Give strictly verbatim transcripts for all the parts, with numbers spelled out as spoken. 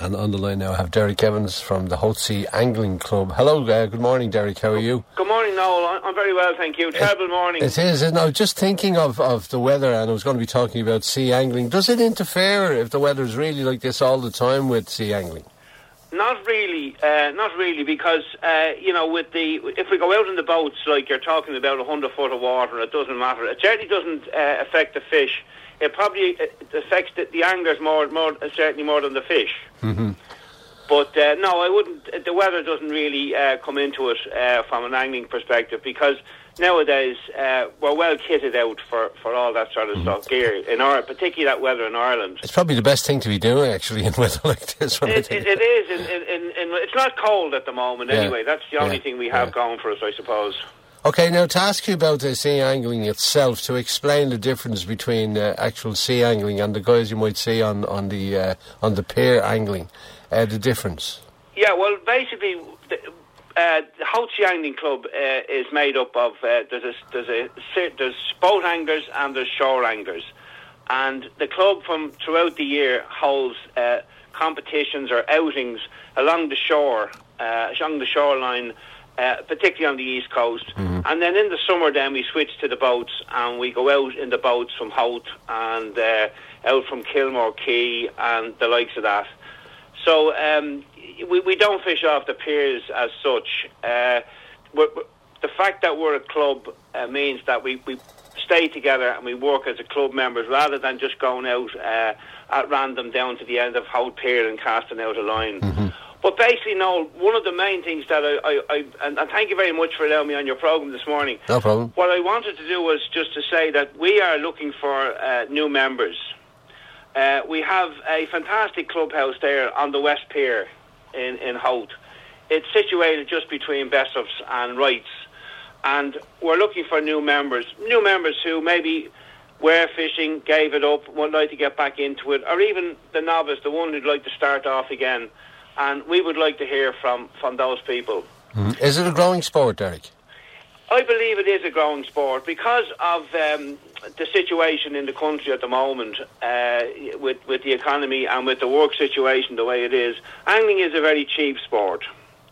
And on the line now I have Derek Evans from the Hotesea Angling Club. Hello, uh, good morning, Derek. How are you? Good morning, Noel. I'm very well, thank you. Terrible it, morning. It is, isn't it? I was just thinking of, of the weather, and I was going to be talking about sea angling. Does it interfere if the weather is really like this all the time with sea angling? Not really, uh, not really, because, uh, you know, with the if we go out in the boats, like you're talking about a hundred foot of water, it doesn't matter. It certainly doesn't uh, affect the fish. It probably affects the, the anglers more, more certainly more than the fish. Mm-hmm. But uh, no, I wouldn't. The weather doesn't really uh, come into it uh, from an angling perspective, because nowadays uh, we're well kitted out for, for all that sort of mm-hmm. stuff, gear in our, particularly that weather in Ireland. It's probably the best thing to be doing, actually, in weather like this. When it, it, it is. In, in, in, in, it's not cold at the moment, yeah. anyway. That's the only yeah. thing we have yeah. going for us, I suppose. Okay, now to ask you about uh, sea angling itself, to explain the difference between uh, actual sea angling and the guys you might see on on the uh, on the pier angling, uh, the difference. Yeah, well, basically, the, uh, the Hotesea Angling Club uh, is made up of uh, there's a there's a there's boat anglers and there's shore anglers, and the club from throughout the year holds uh, competitions or outings along the shore, uh, along the shoreline. Uh, particularly on the east coast, mm-hmm. and then in the summer then we switch to the boats and we go out in the boats from Howth and uh, out from Kilmore Quay and the likes of that. So um, we, we don't fish off the piers as such. Uh, we're, we're, the fact that we're a club uh, means that we, we stay together and we work as a club members rather than just going out uh, at random down to the end of Howth Pier and casting out a line. Mm-hmm. But basically, no, one of the main things that I, I, I and, and thank you very much for allowing me on your programme this morning. No problem. What I wanted to do was just to say that we are looking for uh, new members. Uh, we have a fantastic clubhouse there on the West Pier in, in Howth. It's situated just between Bessops and Wrights. And we're looking for new members. New members who maybe were fishing, gave it up, would like to get back into it, or even the novice, the one who'd like to start off again. And we would like to hear from, from those people. Mm. Is it a growing sport, Derek? I believe it is a growing sport because of um, the situation in the country at the moment, uh, with, with the economy and with the work situation the way it is. Angling is a very cheap sport.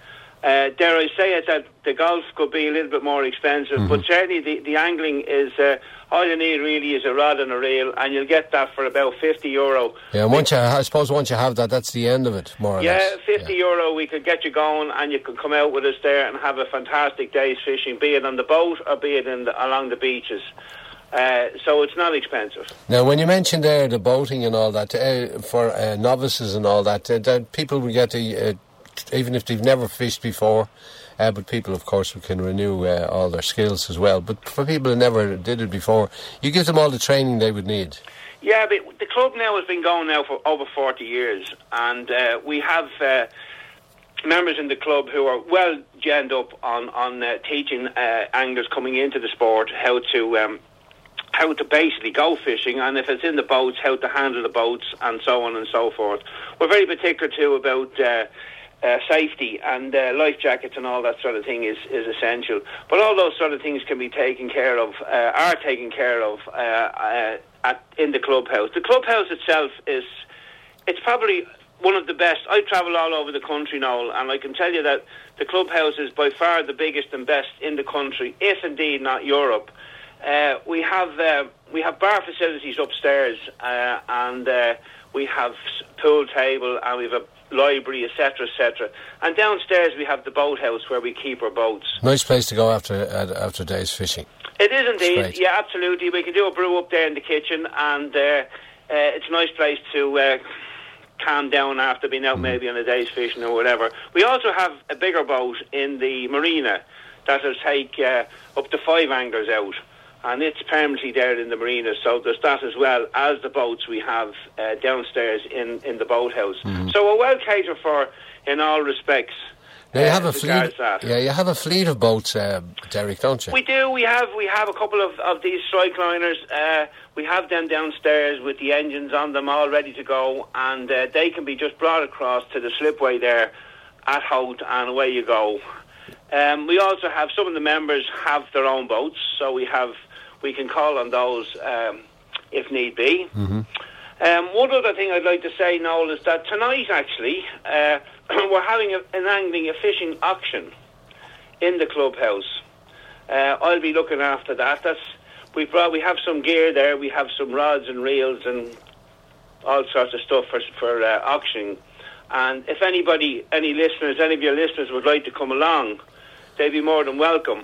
Uh, dare I say it, that the golf could be a little bit more expensive, mm-hmm. but certainly the, the angling is, uh, all you need really is a rod and a reel, and you'll get that for about fifty euro. Yeah, once you, I suppose once you have that, that's the end of it, more or yeah, less. fifty yeah, euro, we could get you going, and you could come out with us there and have a fantastic day's fishing, be it on the boat or be it in the, along the beaches. Uh, so it's not expensive. Now, when you mentioned there the boating and all that, uh, for uh, novices and all that, uh, that people will get to... Uh, even if they've never fished before, uh, but people, of course, who can renew uh, all their skills as well. But for people who never did it before, you give them all the training they would need. Yeah, but the club now has been going now for over forty years, and uh, we have uh, members in the club who are well genned up on, on uh, teaching uh, anglers coming into the sport how to... Um, how to basically go fishing, and if it's in the boats, how to handle the boats, and so on and so forth. We're very particular too about uh, uh, safety, and uh, life jackets and all that sort of thing is, is essential. But all those sort of things can be taken care of, uh, are taken care of uh, uh, at, in the clubhouse. The clubhouse itself is, it's probably one of the best. I travel all over the country, Noel, and I can tell you that the clubhouse is by far the biggest and best in the country, if indeed not Europe. Uh, we have uh, we have bar facilities upstairs, uh, and uh, we have pool table, and we have a library, et cetera, et cetera. And downstairs we have the boathouse where we keep our boats. Nice place to go after uh, after days fishing. It is indeed, yeah, absolutely. We can do a brew up there in the kitchen, and uh, uh, it's a nice place to uh, calm down after being out mm. maybe on a day's fishing or whatever. We also have a bigger boat in the marina that will take uh, up to five anglers out. And it's permanently there in the marina, so there's that as well as the boats we have uh, downstairs in, in the boathouse. Mm-hmm. So we're well catered for in all respects. Now you have uh, a fleet. Yeah, you have a fleet of boats, uh, Derek, don't you? We do. We have we have a couple of, of these strike liners. Uh, we have them downstairs with the engines on them, all ready to go, and uh, they can be just brought across to the slipway there at Howth, and away you go. Um, we also have some of the members have their own boats, so we have. We can call on those um, if need be. Mm-hmm. Um, one other thing I'd like to say, Noel, is that tonight, actually, uh, we're having a, an angling, a fishing auction in the clubhouse. Uh, I'll be looking after that. That's we brought. We have some gear there. We have some rods and reels and all sorts of stuff for for uh, auctioning. And if anybody, any listeners, any of your listeners would like to come along, they'd be more than welcome.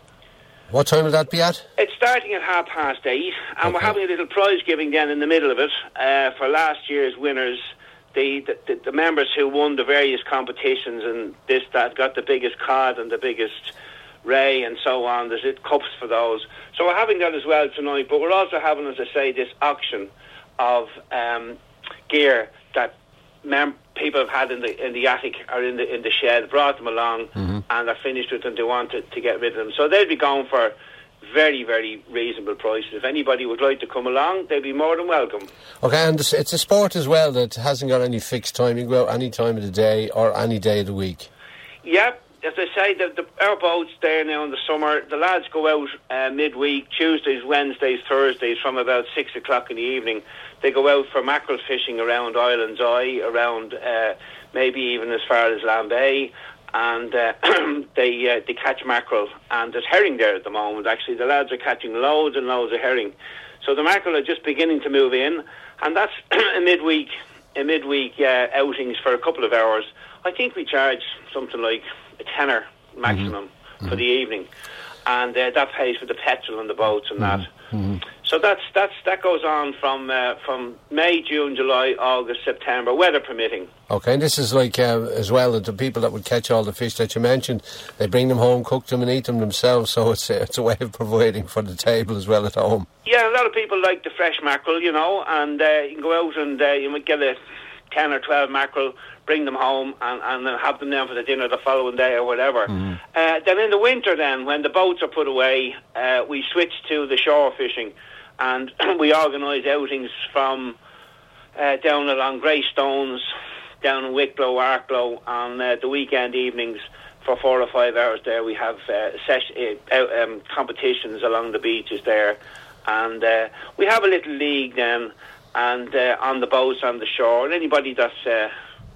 What time will that be at? It's starting at half past eight, and okay. we're having a little prize giving then in the middle of it uh, for last year's winners. The, the the members who won the various competitions and this, that, got the biggest cod and the biggest ray and so on. There's it, cups for those. So we're having that as well tonight, but we're also having, as I say, this auction of um, gear that mem- people have had in the in the attic or in the in the shed, brought them along, mm-hmm. and are finished with them. They want to, to get rid of them. So they'll be going for very, very reasonable prices. If anybody would like to come along, they'd be more than welcome. Okay, and it's a sport as well that hasn't got any fixed time. You can go out any time of the day or any day of the week. Yep. As I say, the, the, our boats there now in the summer, the lads go out uh, midweek, Tuesdays, Wednesdays, Thursdays, from about six o'clock in the evening. They go out for mackerel fishing around Island's Eye, around uh, maybe even as far as Lambay, and uh, they uh, they catch mackerel. And there's herring there at the moment. Actually, the lads are catching loads and loads of herring. So the mackerel are just beginning to move in, and that's a midweek, a midweek uh, outings for a couple of hours. I think we charge something like a tenner maximum mm-hmm. for the evening, and uh, that pays for the petrol and the boats and mm-hmm. that. Mm-hmm. So that's that's that goes on from uh, from May, June, July, August, September, weather permitting. Okay, and this is like uh, as well the people that would catch all the fish that you mentioned. They bring them home, cook them, and eat them themselves. So it's uh, it's a way of providing for the table as well at home. Yeah, a lot of people like the fresh mackerel, you know, and uh, you can go out and uh, you might get a ten or twelve mackerel, bring them home and, and then have them down for the dinner the following day or whatever. Mm-hmm. Uh, then in the winter then, when the boats are put away, uh, we switch to the shore fishing, and we organise outings from uh, down along Greystones, down in Wicklow, Arklow, on uh, the weekend evenings for four or five hours there. We have uh, ses- uh, um, competitions along the beaches there, and uh, we have a little league then, and uh, on the boats on the shore, and anybody that's uh,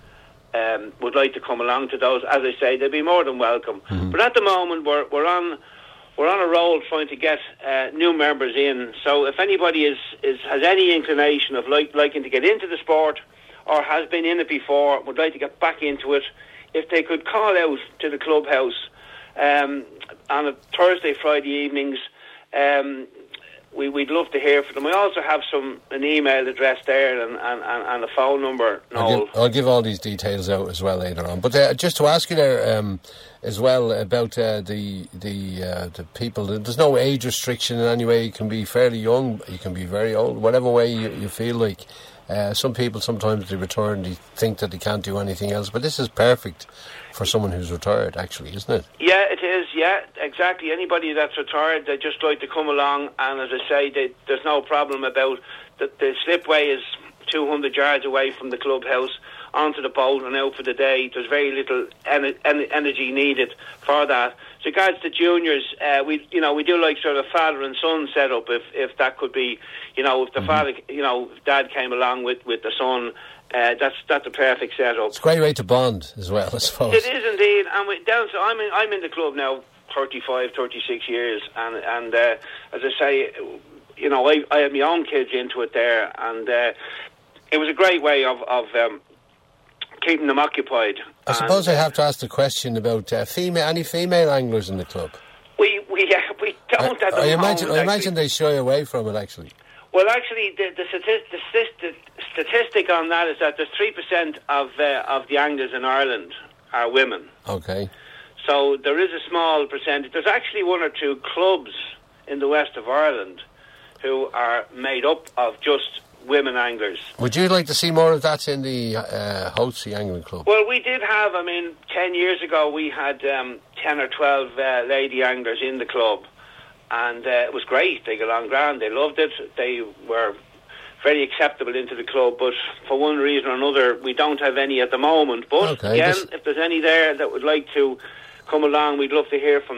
um, would like to come along to those, as I say, they'd be more than welcome. Mm-hmm. But at the moment, we're we're on we're on a roll trying to get uh, new members in. So if anybody is, is has any inclination of like liking to get into the sport, or has been in it before, would like to get back into it, if they could call out to the clubhouse um, on a Thursday, Friday evenings. Um, We, we'd love to hear from them. We also have some an email address there and, and, and a phone number, Noel. I'll give, I'll give all these details out as well later on. But uh, just to ask you there um, as well about uh, the the uh, the people, there's no age restriction in any way. You can be fairly young, you can be very old, whatever way you, you feel like. Uh, some people sometimes they return, they think that they can't do anything else, but this is perfect for someone who's retired, actually, isn't it? Yeah, it is, yeah, exactly. Anybody that's retired, they just like to come along, and as I say, they, there's no problem about the, the slipway is two hundred yards away from the clubhouse, onto the boat and out for the day. There's very little en- en- energy needed for that. As regards to juniors, uh, we you know we do like sort of father and son setup. If if that could be, you know, if the mm-hmm. father, you know, if dad came along with, with the son, uh, that's that's a perfect setup. It's a great way to bond as well, I suppose. It is indeed. And we, down to, I'm in, I'm in the club now, thirty-five, thirty-six years, and and uh, as I say, you know, I I had my own kids into it there, and uh, it was a great way of of. Um, keeping them occupied. I suppose I have to ask the question about uh, female, any female anglers in the club? We we uh, we don't I, at the I imagine, moment. I imagine they shy away from it, actually. Well, actually, the the, statist- the, the statistic on that is that there's three percent of uh, of the anglers in Ireland are women. Okay. So there is a small percentage. There's actually one or two clubs in the west of Ireland who are made up of just women anglers. Would you like to see more of that in the uh, Hotesy Angling Club? Well, we did have, I mean, ten years ago we had um, ten or twelve uh, lady anglers in the club, and uh, it was great. They got along grand, they loved it, they were very acceptable into the club, but for one reason or another we don't have any at the moment. But okay, again, this... if there's any there that would like to come along, we'd love to hear from them.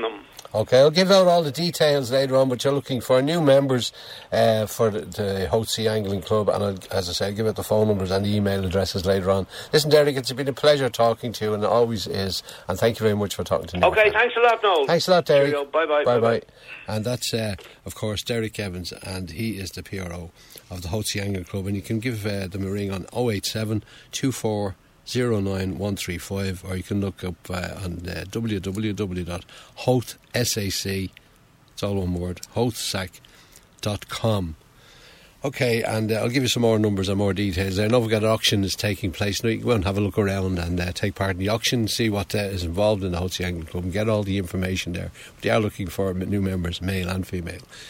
Okay, I'll give out all the details later on, but you're looking for new members uh, for the, the Hotesy Angling Club, and I'll, as I say, I'll give out the phone numbers and the email addresses later on. Listen, Derek, it's been a pleasure talking to you, and it always is, and thank you very much for talking to me. Okay, thanks a lot, Noel. Thanks a lot, Derek. Bye-bye. Bye-bye. And that's, uh, of course, Derek Evans, and he is the P R O of the Hotesy Angling Club, and you can give uh, them a ring on oh eight seven, two four zero nine one three five, or you can look up uh, on uh, w w w dot hote sac, it's all one word, hotesac dot com. Okay, and uh, I'll give you some more numbers and more details. I know we've got an auction is taking place now. You can go and have a look around and uh, take part in the auction, see what uh, is involved in the Hotesy Angling Club, and get all the information there. But they are looking for new members, male and female.